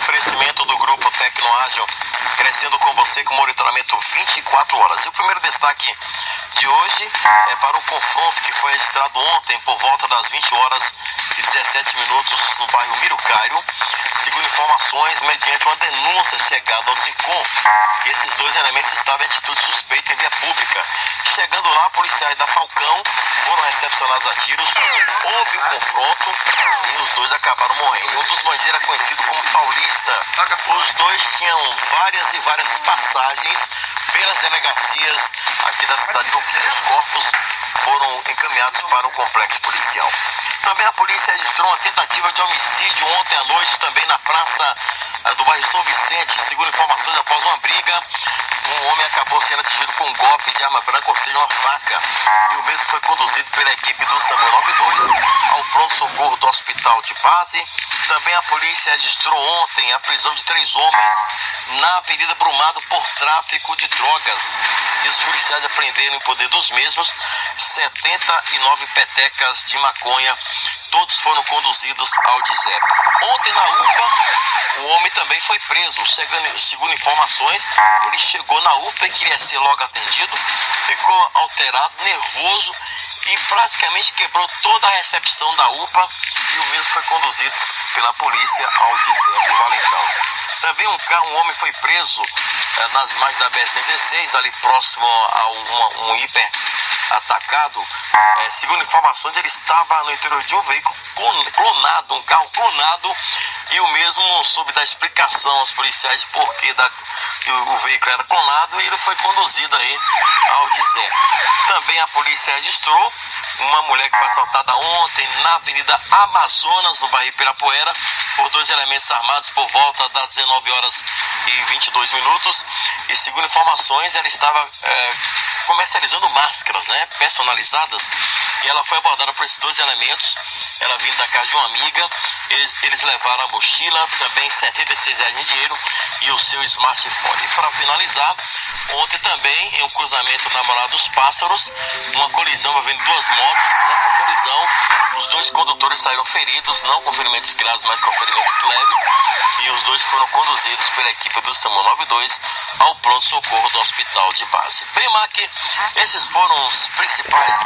oferecimento do Grupo Tecnoágil, crescendo com você com monitoramento 24 horas. E o primeiro destaque de hoje é para um confronto que foi registrado ontem por volta das 20 horas e 17 minutos no bairro Mirucário. Segundo informações, mediante uma denúncia chegada ao SICOM, esses dois elementos estavam em atitude suspeita em via pública. Chegando lá, policiais da Falcão foram recepcionados a tiros, houve um confronto e os dois acabaram morrendo. Um dos bandidos era conhecido como Paulista. Os dois tinham várias e várias passagens pelas delegacias aqui da cidade de Campinas. Os corpos foram encaminhados para o complexo policial. Também a polícia registrou uma tentativa de homicídio ontem à noite, também na praça do bairro São Vicente. Segundo informações, após uma briga, um homem acabou sendo atingido com um golpe de arma branca, ou seja, uma faca. E o mesmo foi conduzido pela equipe do SAMU 92 ao pronto-socorro do hospital de base. Também a polícia registrou ontem a prisão de 3 homens na Avenida Brumado por tráfico de drogas. E os policiais apreenderam em poder dos mesmos 79 petecas de maconha. Todos foram conduzidos ao DISEP. Ontem na UPA, o homem também foi preso. Segundo informações, ele chegou na UPA e queria ser logo atendido, ficou alterado, nervoso e praticamente quebrou toda a recepção da UPA, e o mesmo foi conduzido pela polícia ao DISEP Valentão. Também um homem foi preso nas margens da BR-116, ali próximo a um hiper atacado. Segundo informações, ele estava no interior de um veículo clonado, um carro clonado, e o mesmo soube dar explicação aos policiais porque o veículo era clonado, e ele foi conduzido aí ao DISEP. Também a polícia registrou uma mulher que foi assaltada ontem na Avenida Amazonas, no bairro Ibirapuera, por 2 elementos armados por volta das 19 horas e 22 minutos. E segundo informações, ela estava comercializando máscaras, personalizadas, e ela foi abordada por esses 2 elementos. Ela vinha da casa de uma amiga, eles levaram a mochila, também R$76 em dinheiro e o seu smartphone. E para finalizar, ontem também, em um cruzamento na Morada dos Pássaros, uma colisão envolvendo 2 motos. Nessa colisão, os 2 condutores saíram feridos, não com ferimentos graves, mas com ferimentos leves, e os 2 foram conduzidos pela equipe do SAMU 92 ao pronto-socorro do hospital de base. Primac, esses foram os principais